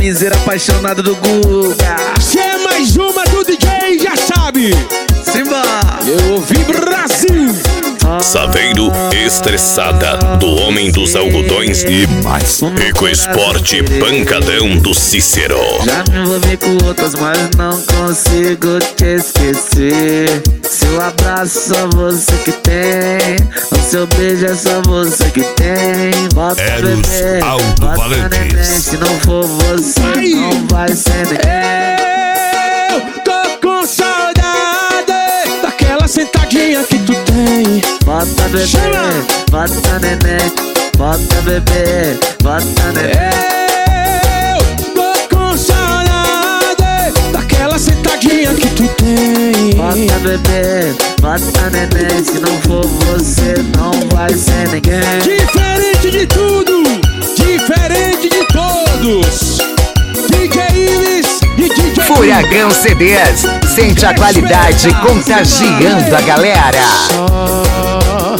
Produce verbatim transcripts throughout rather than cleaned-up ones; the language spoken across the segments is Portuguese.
piseira apaixonado do Guga. Se é mais uma do D J, já sabe. Simba! Eu ouvi Brasil. Saveiro Estressada, do Homem dos Algodões e mais. Ecoesporte Pancadão do Cícero. Já me envolvi com outras, mas não consigo te esquecer. Seu abraço só você que tem, o seu beijo é só você que tem. Bota Eros bebê, Aldo bota Valentes. neném, se não for você, Ai. não vai ser ninguém. Eu tô com saudade daquela sentadinha que tu tem. Bota bebê, Chama. bota neném, bota bebê, bota neném. Eu tô com saudade daquela sentadinha que tu tem. Bota bebê, bota neném, se não for você, não vai ser ninguém. Diferente de tudo, diferente de todos. D J Ives e D J Furacão C Ds, sente a qualidade contagiando a galera. Só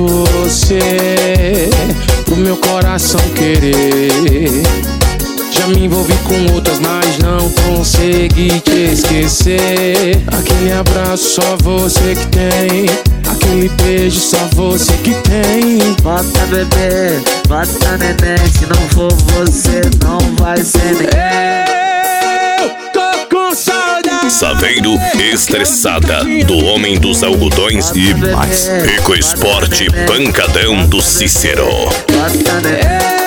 você, pro meu coração querer. Já me envolvi com outras, mas não consegui te esquecer. Aquele abraço só você que tem, aquele beijo só você que tem. Bota bebê, bota neném, se não for você, não vai ser ninguém. Eu tô com saudade. Saveiro Estressada, do Homem dos Algodões e mais. Ecoesporte Pancadão do Cícero. Bota neném.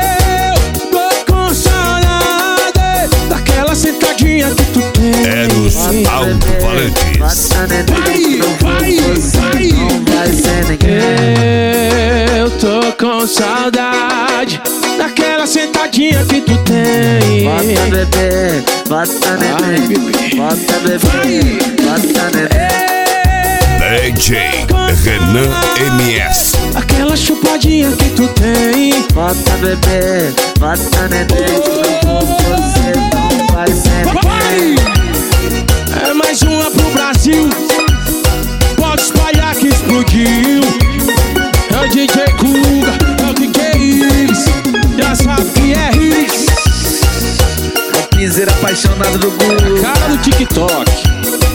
Sentadinha que tu tem. Eros Aldo Valentes. Bota neném, se não for Vai, você, vai. não vai ser ninguém. Eu tô com saudade daquela sentadinha que tu tem. Bota bebê, bota Ai, neném, bebê. bota bebê, Vai. bota neném. D J Renan M S. Aquela chupadinha que tu tem. Bota bebê, bota neném, se não for você, não vai ser Vai. ninguém. É mais uma pro Brasil. Pode espalhar que explodiu. É o D J Guga, é o D J Ives. Já sabe que é hits. O piseira apaixonado do Guga. Cara do TikTok.